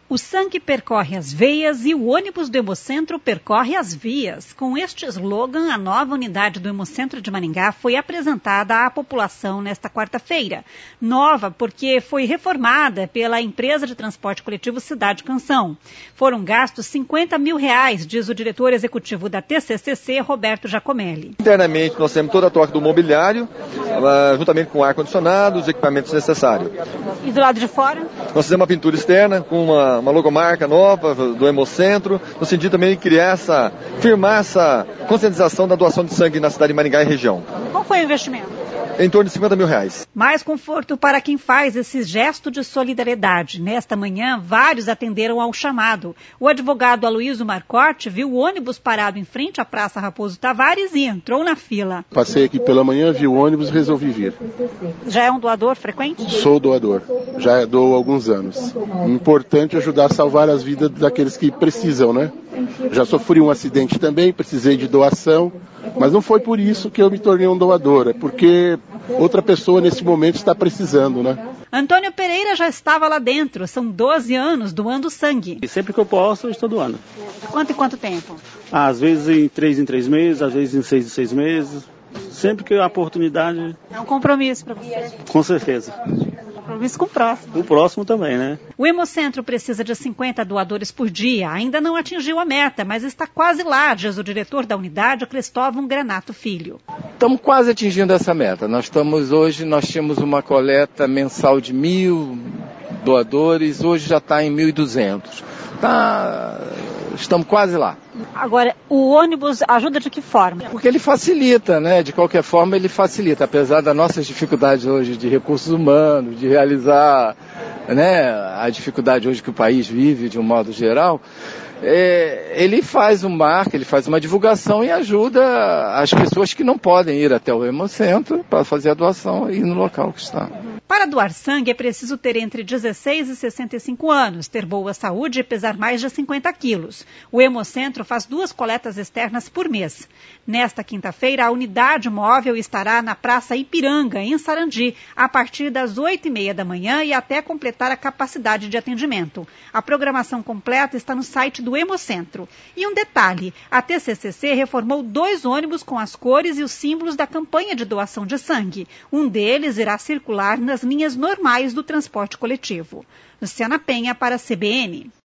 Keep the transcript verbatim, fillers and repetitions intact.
O sangue percorre as veias e o ônibus do Hemocentro percorre as vias. Com este slogan, a nova unidade do Hemocentro de Maringá foi apresentada à população nesta quarta-feira. Nova porque foi reformada pela empresa de transporte coletivo Cidade Canção. Foram gastos cinquenta mil reais, diz o diretor executivo da T C C C, Roberto Giacomelli. Internamente nós temos toda a troca do mobiliário, juntamente com o ar-condicionado, os equipamentos necessários. E do lado de fora? Nós fizemos uma pintura externa com uma, uma logomarca nova do Hemocentro, no sentido também de criar essa, firmar essa conscientização da doação de sangue na cidade de Maringá e região. Qual foi o investimento? Em torno de cinquenta mil reais. Mais conforto para quem faz esse gesto de solidariedade. Nesta manhã, vários atenderam ao chamado. O advogado Aloysio Marcotti viu o ônibus parado em frente à Praça Raposo Tavares e entrou na fila. Passei aqui pela manhã, vi o ônibus e resolvi vir. Já é um doador frequente? Sou doador, já dou há alguns anos. Importante ajudar a salvar as vidas daqueles que precisam, né? Já sofri um acidente também, precisei de doação, mas não foi por isso que eu me tornei um doador, é porque outra pessoa nesse momento está precisando, né? Antônio Pereira já estava lá dentro, são doze anos doando sangue. E sempre que eu posso, eu estou doando. Quanto e quanto tempo? Às vezes em três em três meses, às vezes em seis em seis meses. Sempre que a oportunidade... É um compromisso para você? Com certeza. Compromisso com o próximo. O próximo também, né? O Hemocentro precisa de cinquenta doadores por dia. Ainda não atingiu a meta, mas está quase lá, diz o diretor da unidade, Cristóvão Granato Filho. Estamos quase atingindo essa meta. Nós estamos hoje, nós tínhamos uma coleta mensal de mil doadores, hoje já está em mil e duzentos. Tá... Estamos quase lá. Agora, o ônibus ajuda de que forma? Porque ele facilita, né? De qualquer forma, ele facilita. Apesar das nossas dificuldades hoje de recursos humanos, de realizar, né, a dificuldade hoje que o país vive de um modo geral, é, ele faz um marco, ele faz uma divulgação e ajuda as pessoas que não podem ir até o Hemocentro para fazer a doação e ir no local que está. Para doar sangue é preciso ter entre dezesseis e sessenta e cinco anos, ter boa saúde e pesar mais de cinquenta quilos. O Hemocentro faz duas coletas externas por mês. Nesta quinta-feira, a unidade móvel estará na Praça Ipiranga, em Sarandi, a partir das oito e meia da manhã e até completar a capacidade de atendimento. A programação completa está no site do Hemocentro. E um detalhe, a T C C C reformou dois ônibus com as cores e os símbolos da campanha de doação de sangue. Um deles irá circular nas linhas normais do transporte coletivo. Luciana Penha para a C B N.